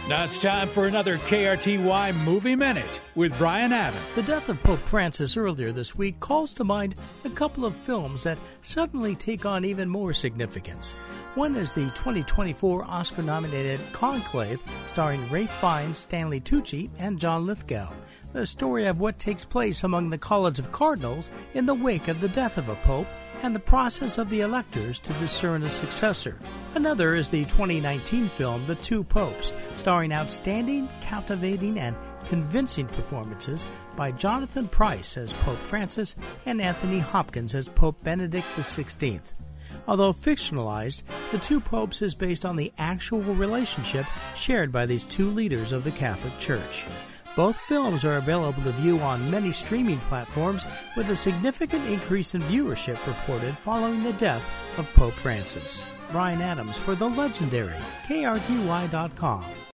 Now it's time for another KRTY Movie Minute with Brian Adams. The death of Pope Francis earlier this week calls to mind a couple of films that suddenly take on even more significance. One is the 2024 Oscar-nominated Conclave, starring Ralph Fiennes, Stanley Tucci, and John Lithgow. The story of what takes place among the College of Cardinals in the wake of the death of a pope and the process of the electors to discern a successor. Another is the 2019 film The Two Popes, starring outstanding, captivating, and convincing performances by Jonathan Pryce as Pope Francis and Anthony Hopkins as Pope Benedict XVI. Although fictionalized, The Two Popes is based on the actual relationship shared by these two leaders of the Catholic Church. Both films are available to view on many streaming platforms, with a significant increase in viewership reported following the death of Pope Francis. Brian Adams for the legendary KRTY.com.